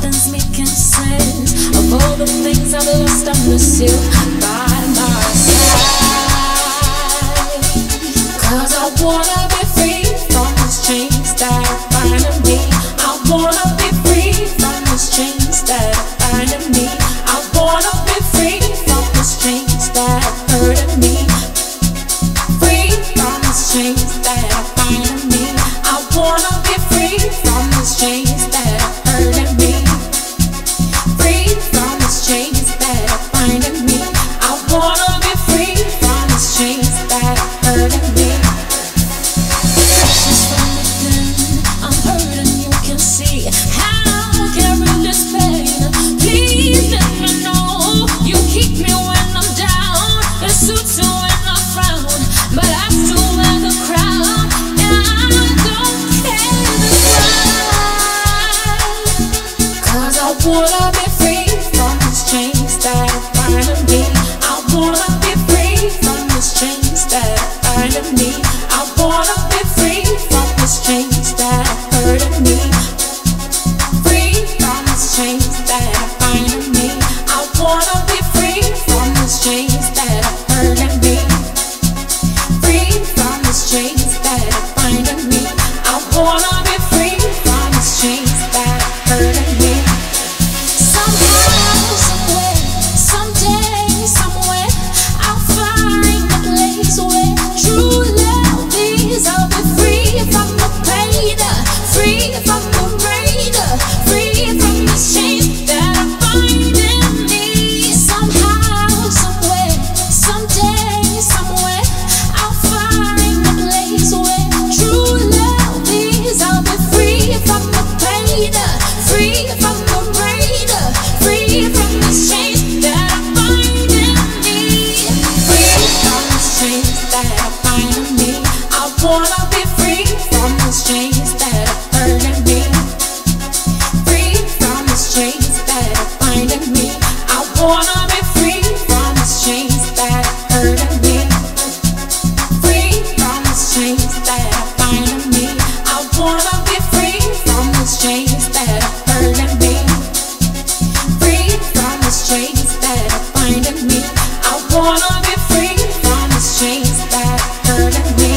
Nothing's making sense of all the things I've lost. I miss you by my side. 'Cause I wanna be free from these chains that are binding me. I wanna be free from these chains that are binding me. I wanna be free from these chains that are hurting me. Free from these chains that are binding me. I wanna be free from these chains that are hurting me. Free from these chains that are binding me. I wanna be free from these chains that are hurting me. Precious from within, I'm hurting, you can see. How carry this pain? Please let me know. You keep me when I'm down. It suits you when I frown, but I still wear the crown. And I don't care this ride. 'Cause I wanna be free from these chains that are binding me. I wanna be free from these chains that are binding me. I wanna be free from these chains that are hurting me. Free from these chains that are binding me. I wanna be free from these chains that are hurting me. Free from these chains that are binding me. I wanna be free from these chains that are hurting me. Somehow, somewhere, someday, somewhere, I'll find a place where true love is. I'll be free from the pain, free from the rain, free from these chains that are binding me. Somehow, somewhere, someday, somewhere, I'll find a place where true love is. I'll be free from the pain, free from the rain, free from these chains that are binding me. Free from these chains that are binding me. I wanna be free from these chains that are hurting me. Free from these chains that are binding me. I wanna be free from these chains that are hurting me. Free from these chains that are binding me. I wanna be free from these chains that are hurting me. Free from these chains that are binding me. I wanna be free from these chains that are hurting me.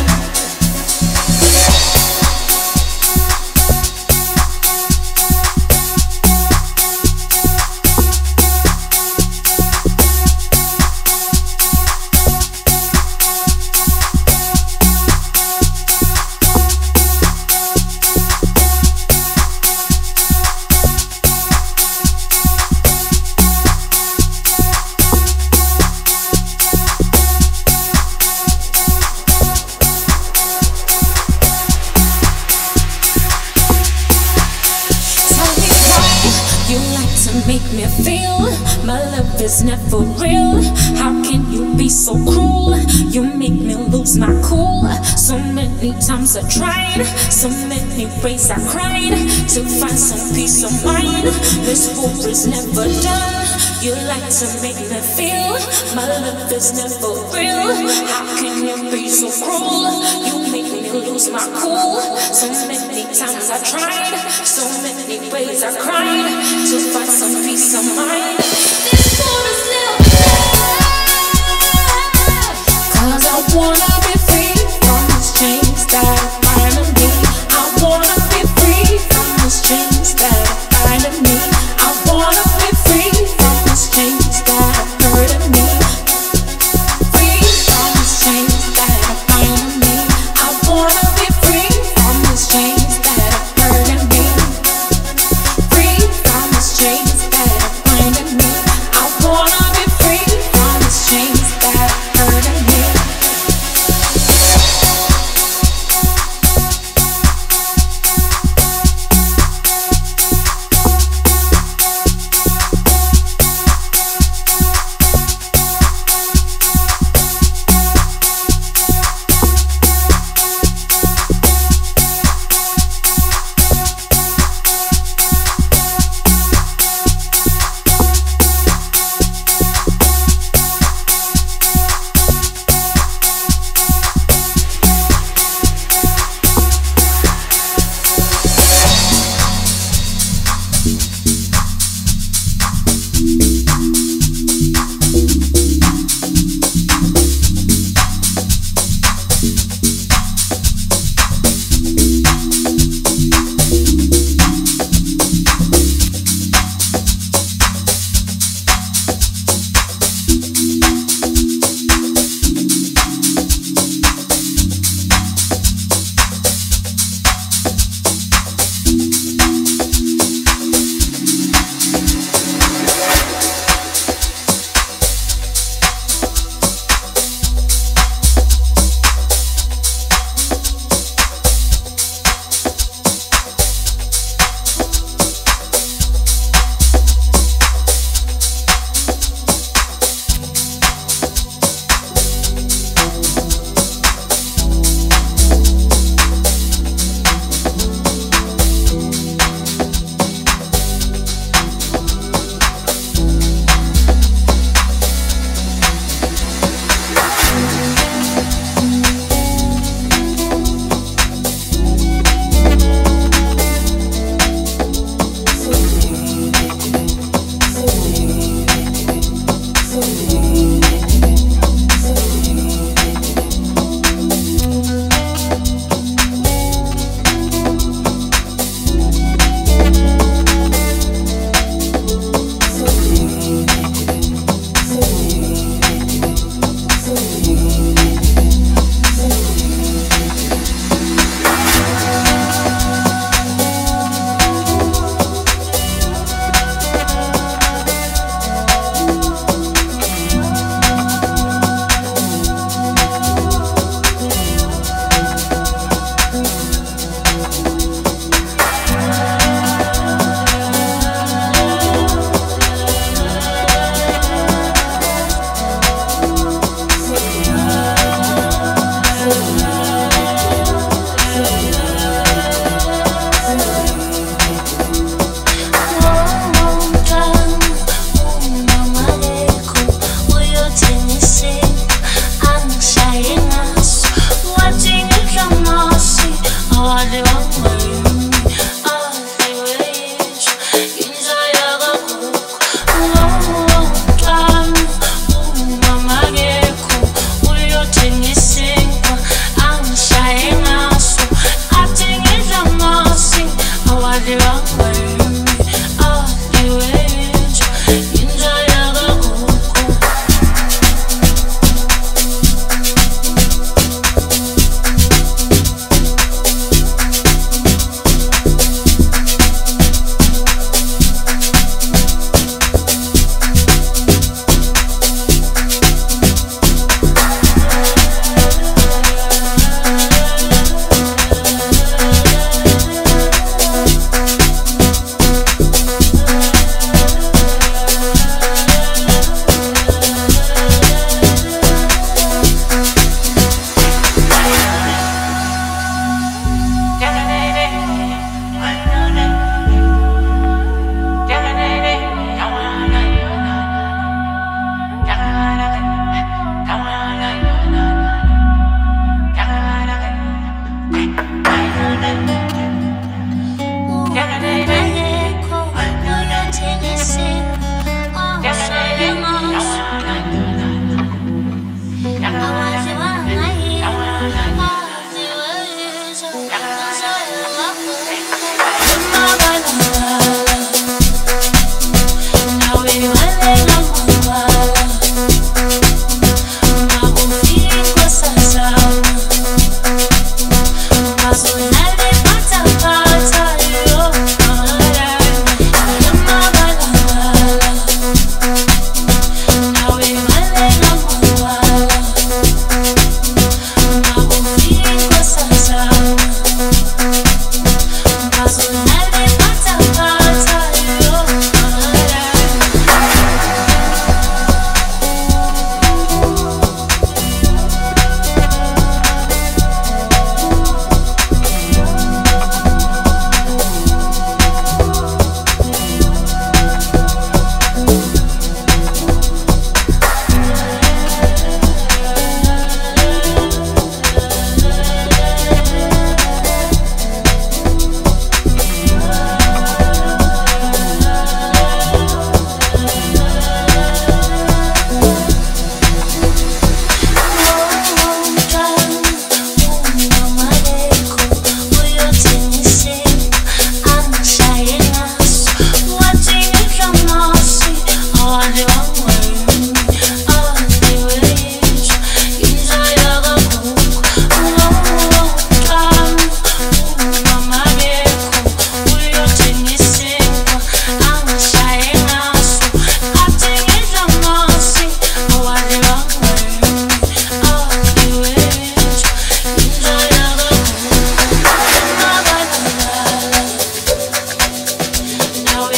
Tell me why you like to make me feel my love is never real. How can you be so cruel? You make me lose my cool. So many times I tried, so many ways I cried to find some peace of mind. This war is never done. You like to make me feel my love is never real. How can you be so cruel? You make me lose my cool. So many times I tried, so many ways I cried to find some peace of mind. This war is never done. 'Cause I wanna be free from these chains that are binding me. I wanna be free from these chains that are binding me. I wanna be free from these chains that are hurting me. Free from these chains that are binding me. I wanna be free from these chains that are hurting me. Free from these chains that are binding me. I wanna be free from these chains that are hurting me.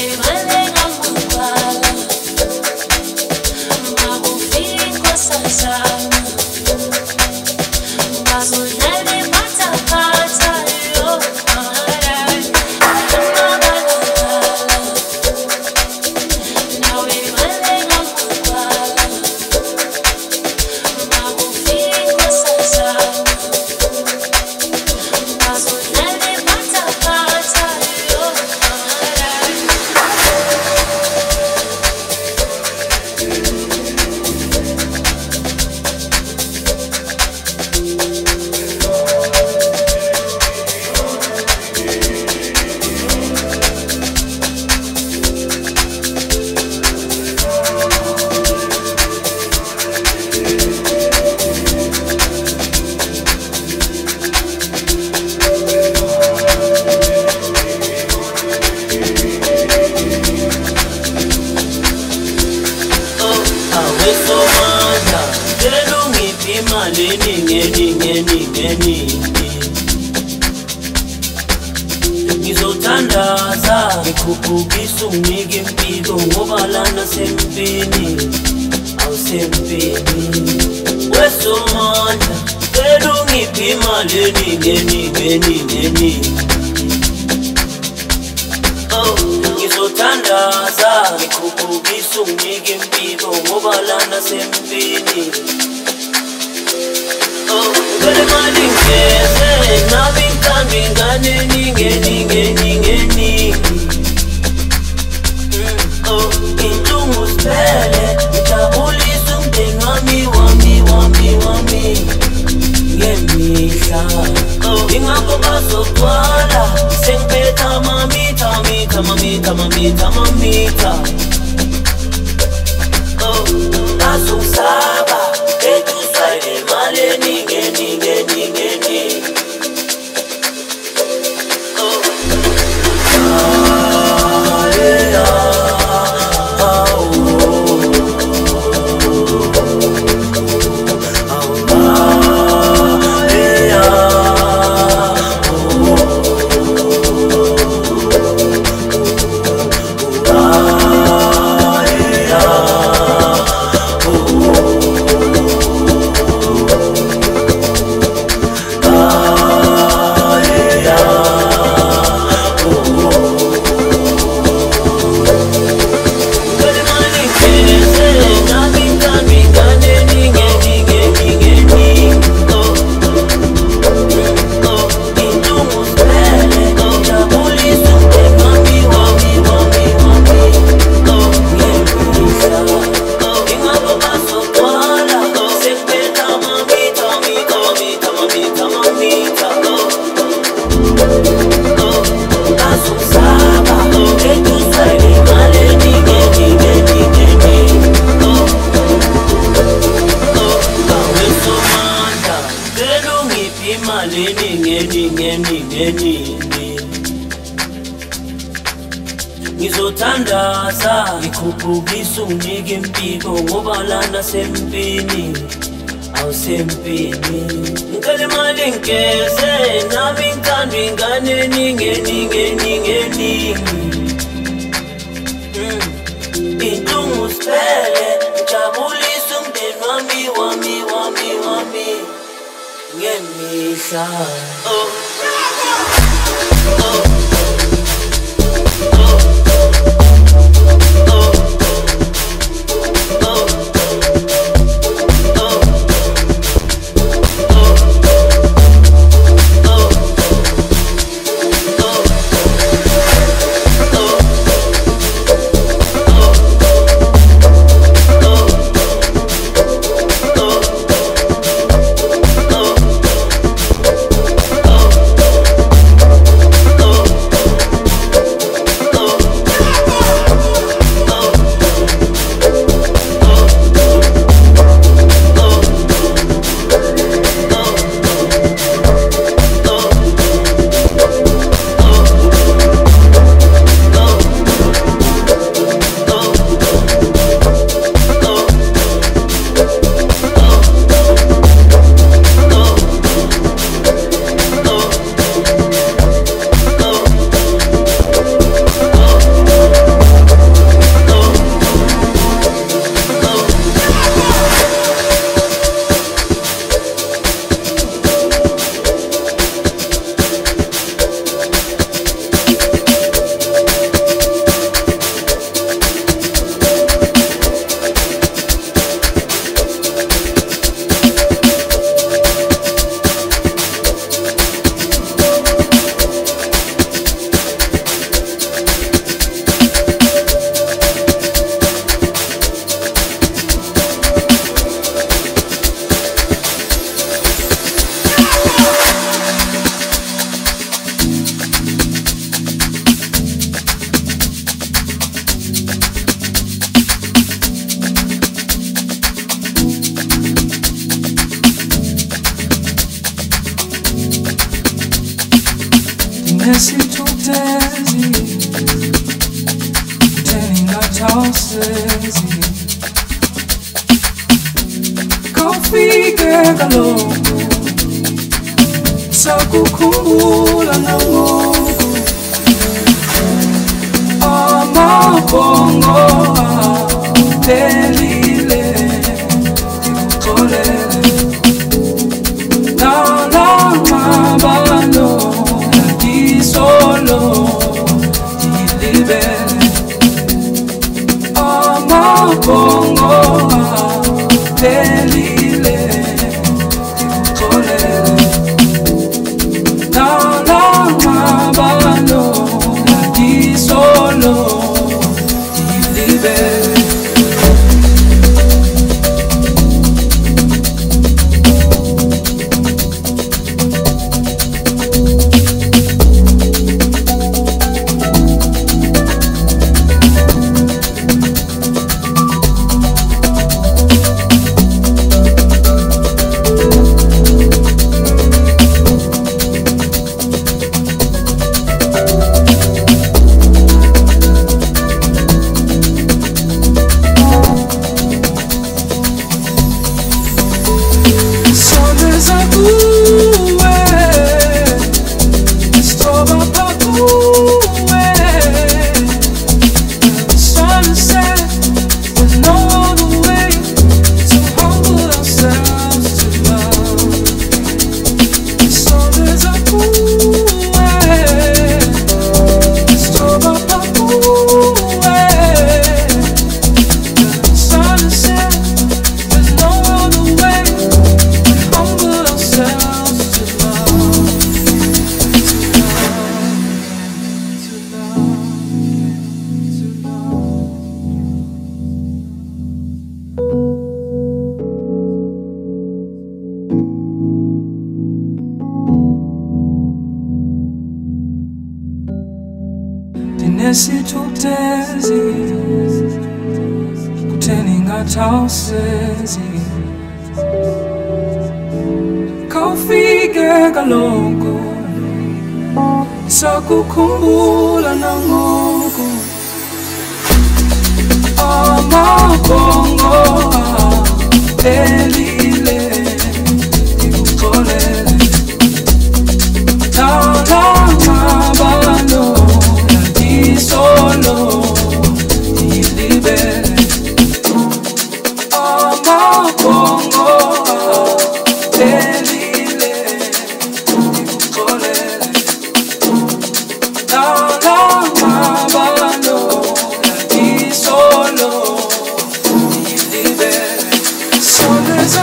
ngizothandaza ngikhuphukisa unginike impilo ngoba lana sempini awusempini wesomandla cela ungiphe imali eningi ngizothandaza ngikhuphukisa unginike impilo ngoba lana sempini ngicela imali ngeze nami ngithanda ingane eningi inhlungu siphele ngijabulisa umndeni wami ngemihla ingakho bazogcwala sengiphetha amamitha azongisaba etuswayele imali eningi ngizothandaza ngikhuphukisa unginike impilo ngoba lana sempini awusempini ngicela imali ngeze nami ngithanda ingane eningi inhlungu siphele ngijabulisa umndeni wami ngemihla nesithukuthezi kutheni ngathawusezi kawufike kaloku sakukhumbula nangoku amabhongo aphelile ndikuxolele nalamabalo solo ilibele amabhongo aphelile ndikuxolele nalamabalo solo ilibele nesithukuthezi kutheni ngathawusezi kawufike kaloku sakukhumbula nangoku amabhongo aphelile ndikuxolele nalamabalo solo ilibele amabhongo aphelile ndikuxolele nalamabalo solo ilibele so there's a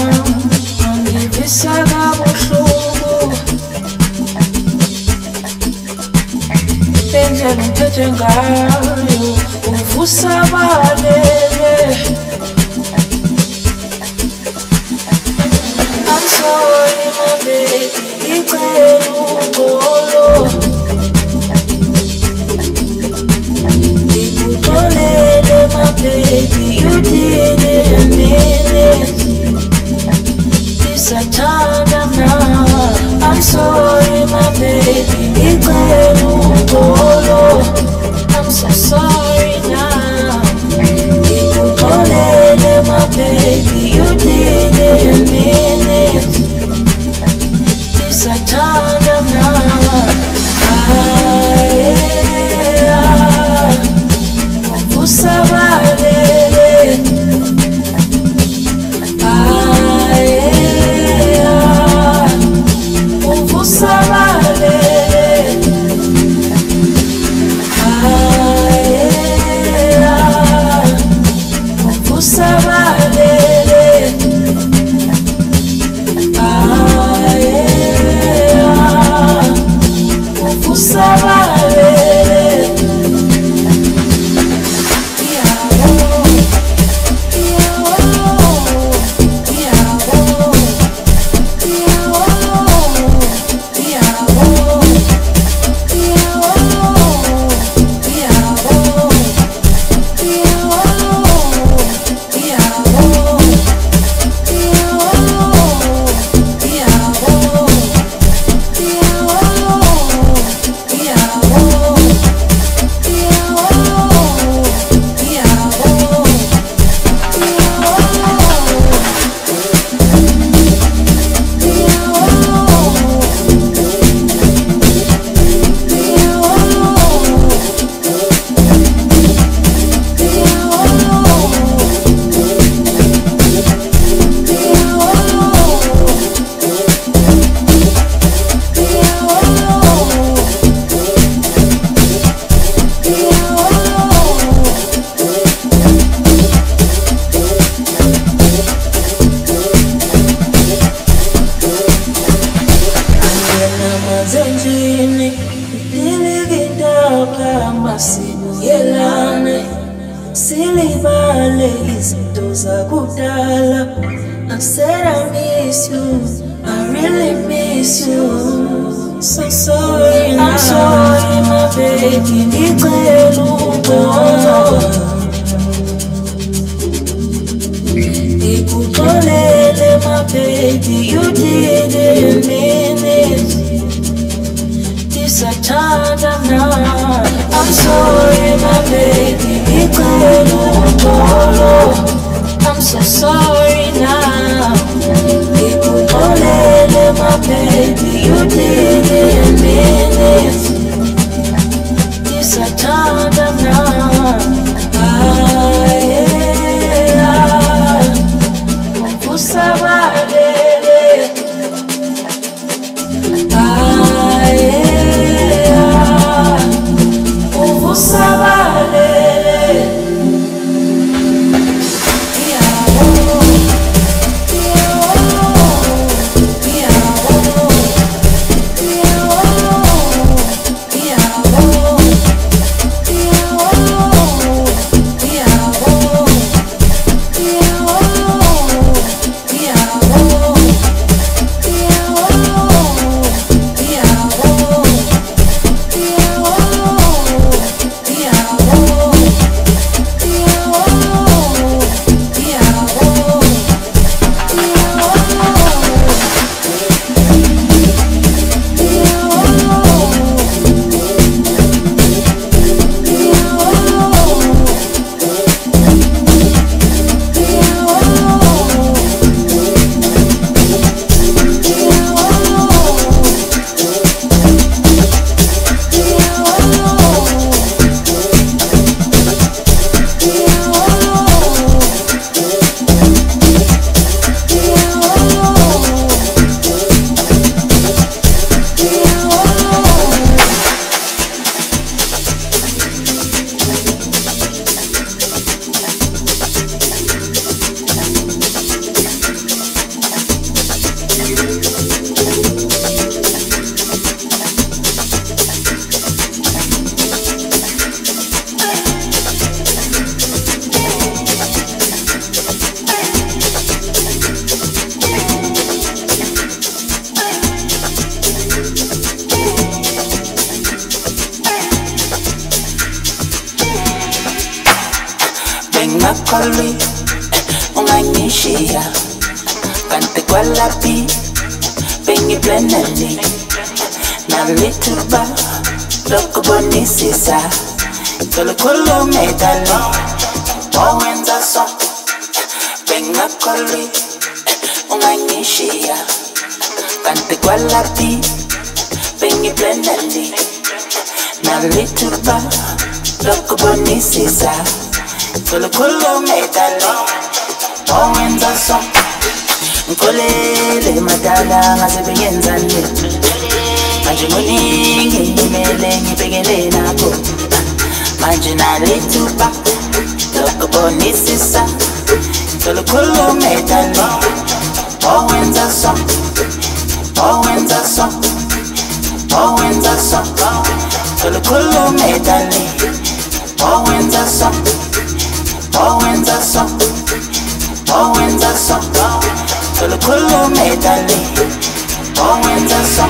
angivisa kabuhlungu indlela ngiphethe ngayo uvusa balele. I'm sorry my baby, ngicela ungolo ngikuxolele my baby, you didn't mean it. Isathanda now. I'm sorry my baby, ngicela ungolo. I'm so sorry now. Ngikuxolele my baby, you didn't mean it. Isathanda now. Usabalele silibale izinto zakudala. I said I miss you, I really miss you. So sorry now. I'm sorry my baby, ngicela ungolo ngikuxolele my baby, you didn't mean it. Isathanda now. I'm sorry my baby, ngicela ungolo. I'm so sorry now. Ngikuxolele my baby, you didn't mean it. Isathanda now. Usabalele bengakholwi ungangishiya kanti kwalapi bengiplanani nalithuba lokubonisisa ngolukhulume dali owenza so bengakholwi ungangishiya kanti kwalapi bengiplanani nalithuba lokubonisisa ngolukhulume dali owenza so ngikolele madala ngaze bengenzani manje kuningi ngimele ngibhekene nakho manje nalithuba lokubonisisa ngolukhulume dali owenza so ngolukhulume dali owenza so ngolukhulume dali owenza so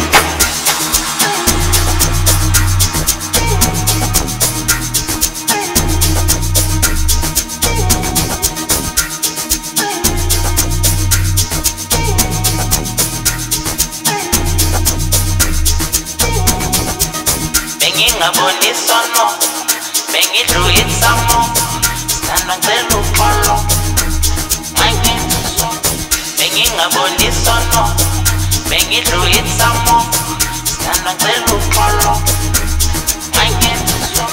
Bengingabonisono bengidluyisamo sithanda ngicela uxolo mayingenziso bengingabonisono bengidluyisamo sithanda ngicela uxolo mayingenziso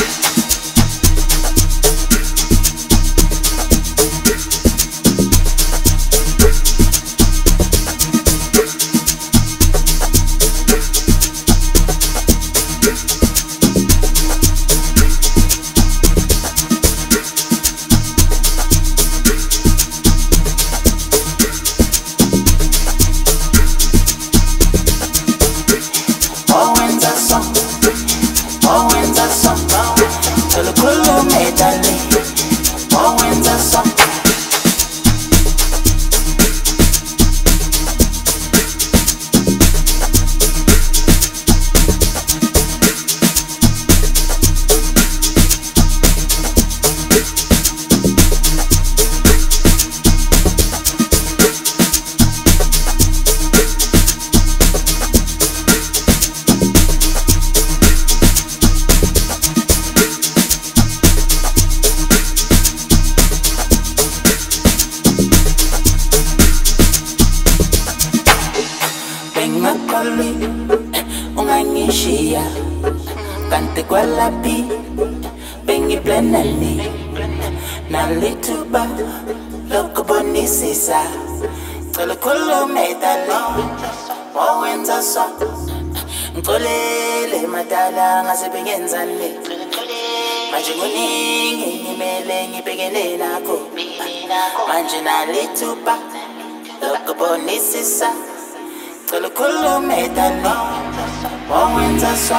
ungangishiya kanti kwalapi bengiplanani nalithuba lokubonisisa ngolukhulume dali owenza so ngikolele madala ngaze bengenzani manje kuningi ngimele ngibhekene nakho manje nalithuba lokubonisisa ngolukhulume dali owenza so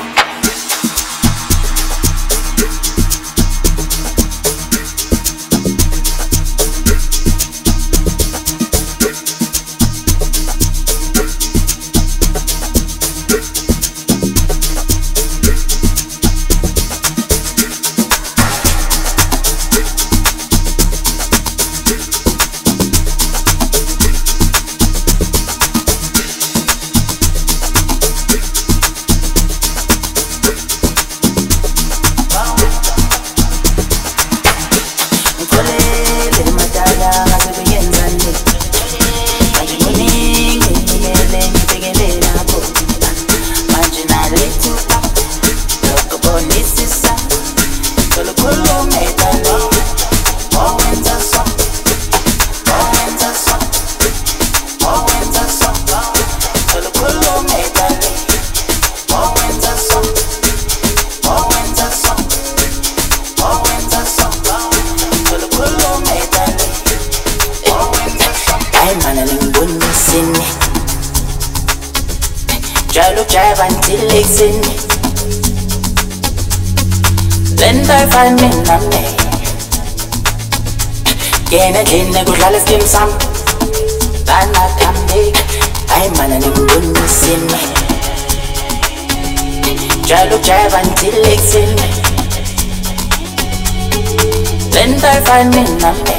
Drive until it's in me. Then I find me numb. Kena kena kudlala skim sam. Bana kambe. I'm man and you missing me. Drive until it's in me. lento ayifani nami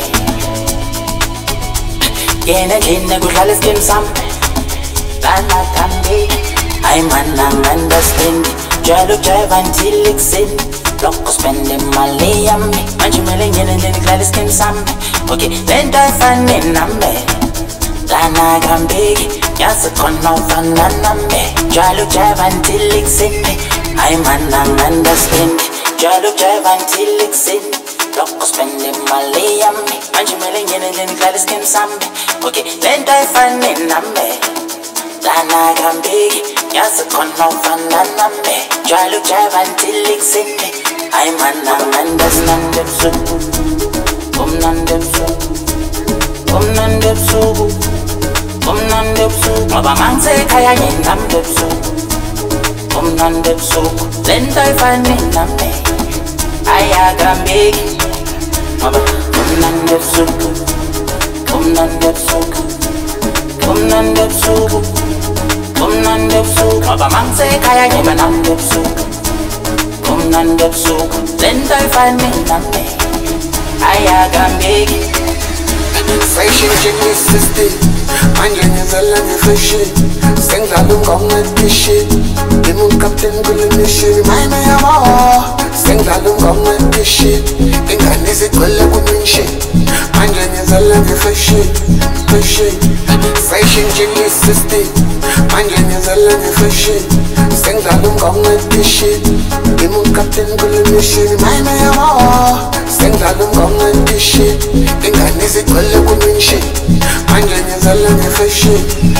yena endlini kudlala iskim sami lanakambi hayi man angi-understand jalo ujayiva until ekuseni lokho spend imali yami manje kumele ngene endlini kudlala iskim sami okay lento ayifani nami lanakambi yazi khona ufana nami jalo ujayiva until ekuseni hayi man angi-understand jalo ujayiva until ekuseni lokho spend imali yami manje kumele ngene endlini kudlala iskim sami okay lento ayifani nami lanakambi yazi khona ufana nami jalo ujayiva until ekuseni hayi man angi-understand ebusuku kumnandi ebusuku kumnandi ebusuku kumnandi ebusuku ngoba mangisekhaya nginambi ebusuku kumnandi ebusuku lento ayifani nami ayakambeki ngoba kumnandi ebusuku kumnandi ebusuku kumnandi ebusuku kumnandi ebusuku ngoba mangisekhaya nginambi ebusuku kumnandi ebusuku lento ayifani nami ayakambeki Sayishintshe ngesystem manje ngizela nge-fashion sengidlala umngoma edition ngime ucaptain kule mission mayina yabo sengidlala umngoma edition ingane zigcwele ku-mention manje ngizela nge-fashion sayishintshe ngesystem manje ngizela nge-fashion sengidlala umngoma edition ngime ucaptain kule mission mayina yabo sengidlala umngoma edition ingane zigcwele ku-mention manje ngizela nge-fashion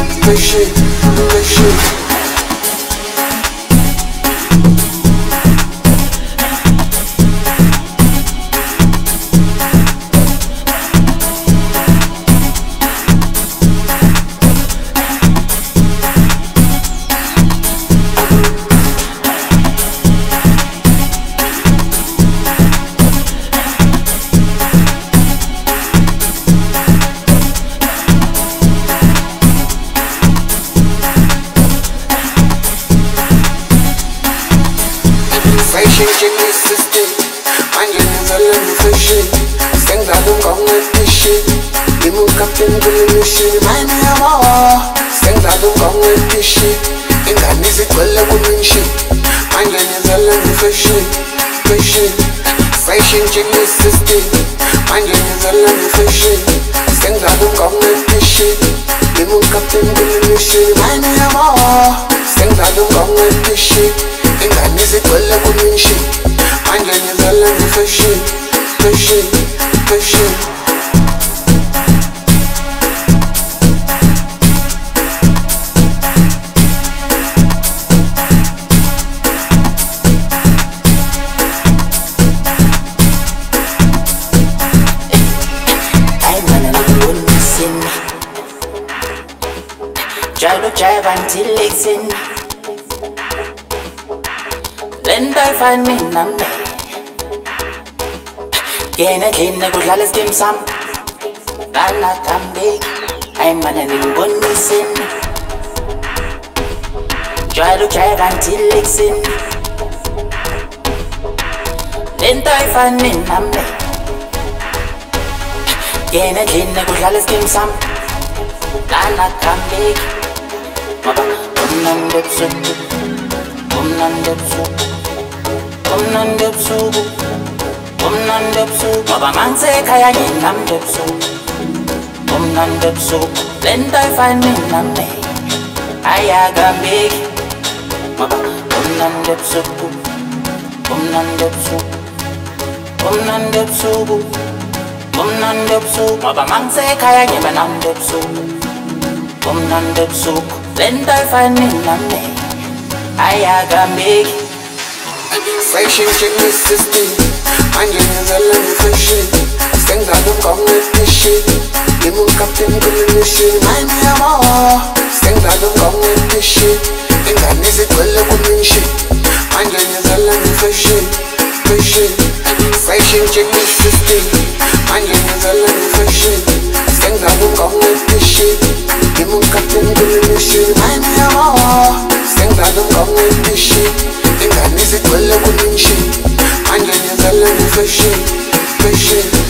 sayishintshe ngesystem manje ngizela nge-fashion sengidlala umngoma edition ngime ucaptain kule mission mayina yabo sengidlala umngoma edition ingane zigcwele ku-mention manje ngizela nge-fashion sayishintshe ngesystem manje ngizela nge-fashion sengidlala umngoma edition ngime ucaptain kule mission mayina yabo sengidlala umngoma edition ingane zigcwele ku-mention manje ngizela nge-fashion hayi mana ngikuboniseni jalo ujayiva until ekuseni lento ayifani nami yena endlini kudlala iskim sami lanakambi hayi mana ngikuboniseni jalo ujayiva until ekuseni lento ayifani nami yena endlini kudlala iskim sami lanakambi ngoba kumnandi ebusuku kumnandi ebusuku kumnandi ebusuku kumnandi ebusuku ngoba mangisekhaya nginambi ebusuku kumnandi ebusuku lento ayifani nami ayakambeki ngoba kumnandi ebusuku kumnandi ebusuku kumnandi ebusuku kumnandi ebusuku ngoba mangisekhaya nginambi ebusuku kumnandi ebusuku lento ayifani nami ayakambeki sayishintshe ngesystem manje ngizela nge-fashion sengidlala umngoma edition ngime ucaptain kule mission mayina yabo sengidlala umngoma edition ingane zigcwele ku-mention manje ngizela nge-fashion sayishintshe ngesystem manje ngizela nge-fashion sengidlala umngoma edition ngime ucaptain kule mission mayina yabo sengidlala umngoma edition ingane zigcwele ku-mention manje ngizela nge-fashion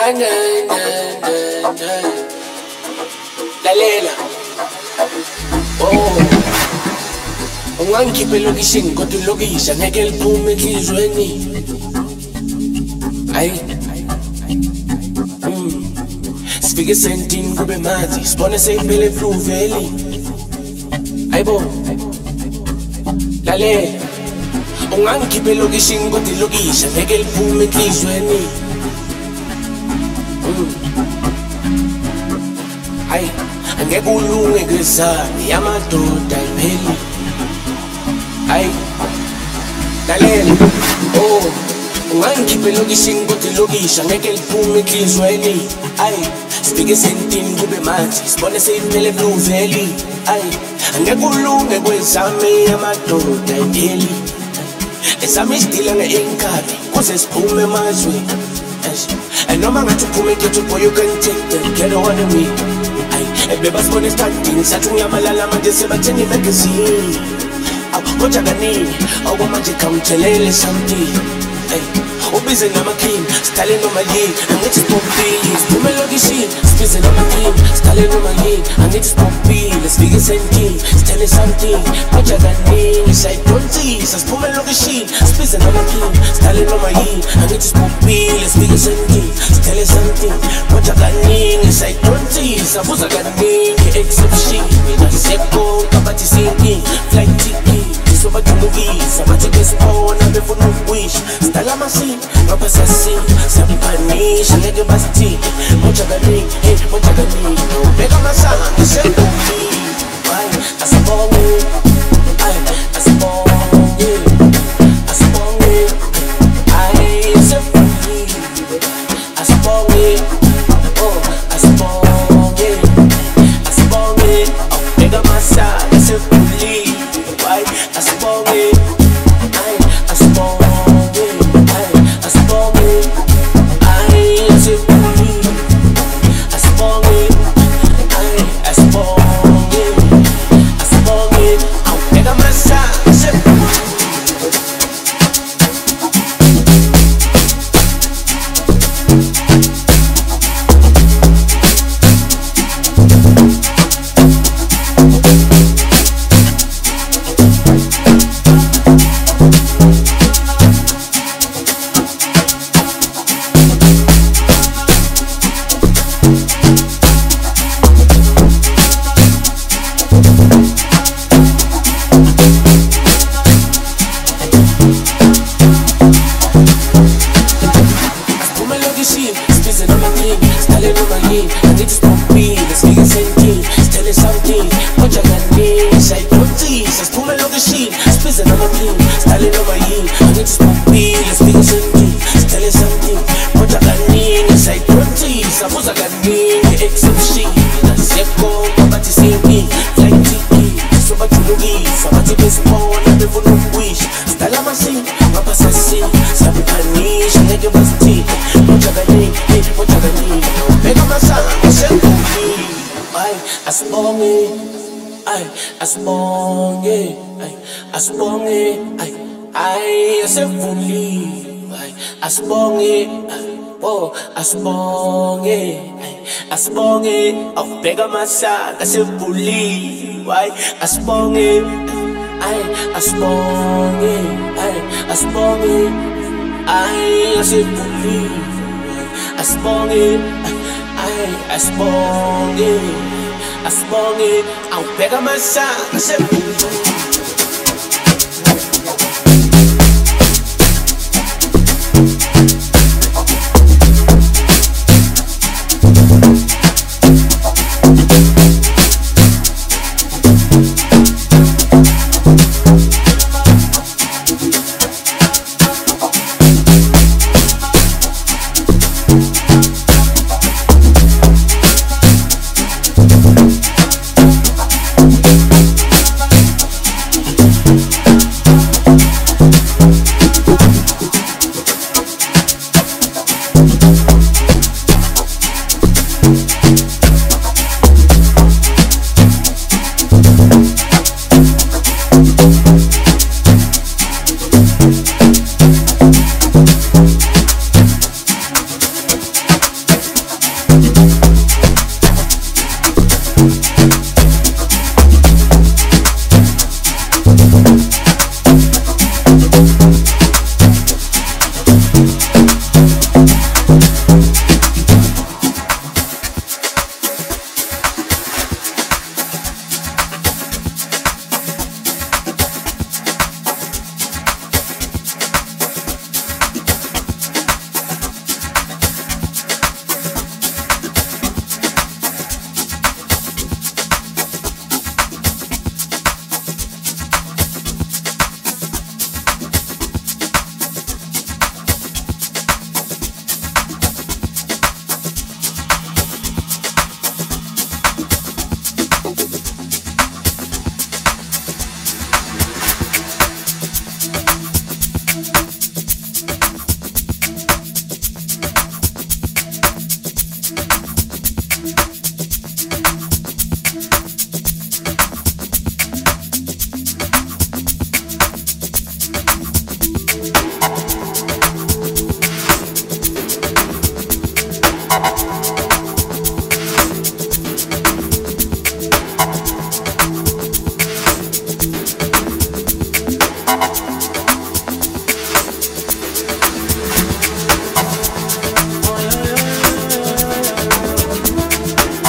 Lalela. Oh. Ungangikhiphe lokishini kodwa ilokisha ngeke liphume enhlizweni. Ayi. Sifike sentini kube manje sibone seyiphele Blue Valley. Ayibo. Lalela. Ungangikhiphe lokishini kodwa ilokisha ngeke liphume enhlizweni. Ayi. Angeke ulunge kwezani yamadoda ipheli. Ayi. Lalela. Oh. Ungangikhiphe lokishini kodwa ilokisha ngeke liphume enhlizweni. Ayi. Sifike sentini kube manje sibone seyiphele Blue Valley. Ayi. Angeke ulunge kwezami yamadoda ipheli. Esami isidila nge-income kuze siphume emazweni. And noma ngathi uphume ekhethu boy you can take them get on me. Beba sibone standing sathi unyamalala manje sebatheni magazine. Kodwa kaningi okwamanje khawuthelele something. Ubize nama-king, sihlale noma yini, angithi sipopile. Siphume lokishini, sibize nama-king, sihlale noma yini, angithi sipopile. Sifike sentini, sithele something. Kodwa kaningi sayidonsisa. Siphume lokishini, sibize nama-king, sihlale noma yini, angithi sipopile. Sifike sentini, sithele something. Kodwa kaningi sayidonsisa. Buza kaningi exception. Mina siyakonka bathi sinking, flight ticket. Sobathulukisa bathi besibona befuna ukwisha. Sidala amasini ngapha siyasina siyabuphanisha ngeke basithike. Moja kaningi, hey moja kaningi ubeka amasanga ngisendumile. Asibonge, asibonge, asibonge, asibonge, asibonge, oh asibonge, asibonge, ubeka amasanga siyabuphanisha. Asibonge, asibonge, asibonge, asibonge, asibonge, asibonge, awubeka amasanga siyabuphanisha. Asibonge, asibonge, asibonge, asibonge, oh asibonge, asibonge, awubeka amasaka siyabuphanisha. Asibonge, asibonge, asibonge, asibuphanisha. Asibonge, asibonge, asibonge, awubeka amasaka siyabuphanisha.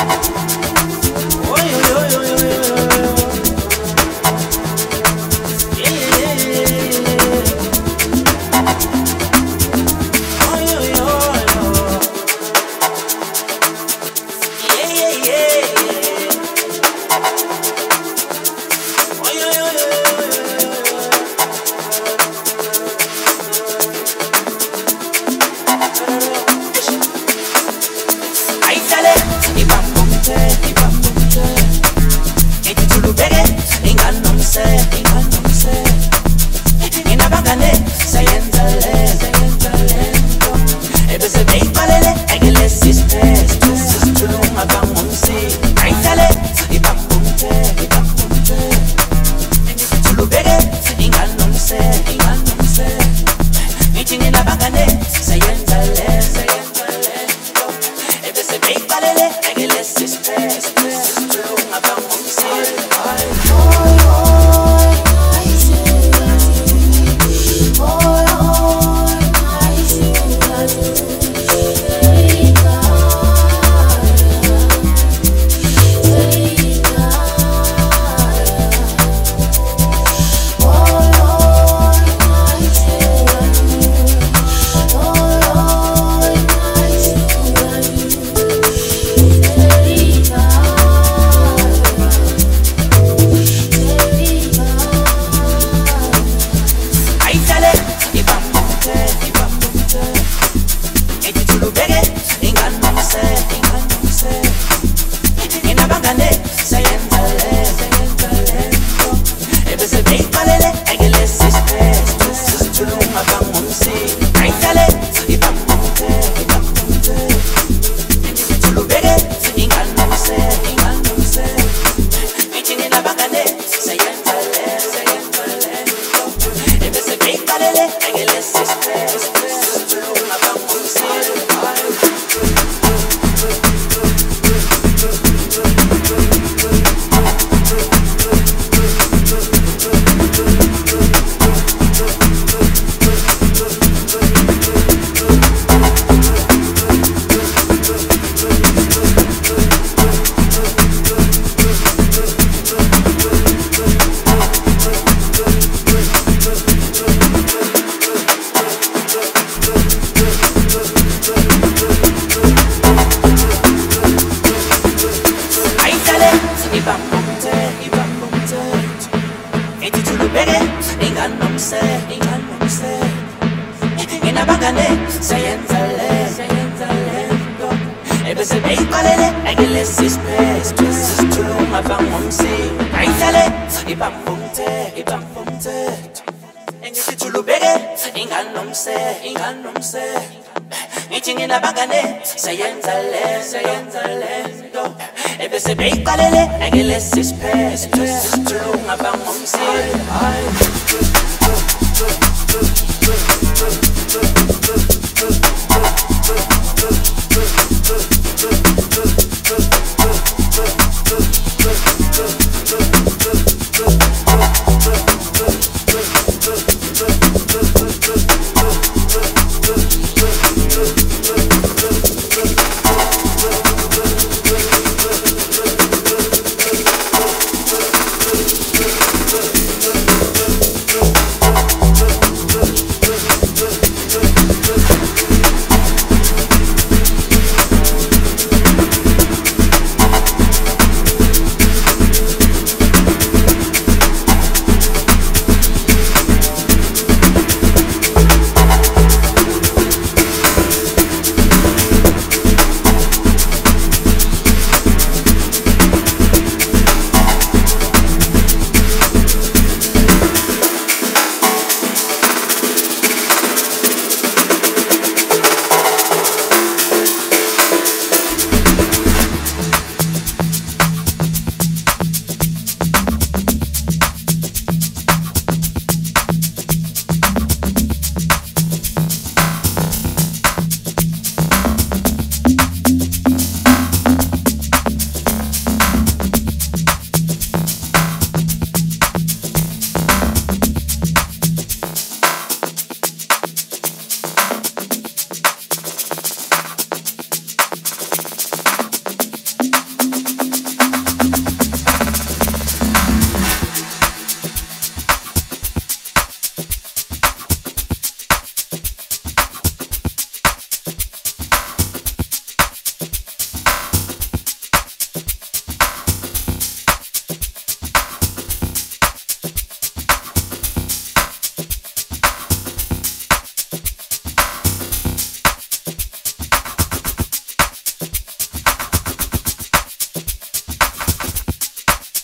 Sayenza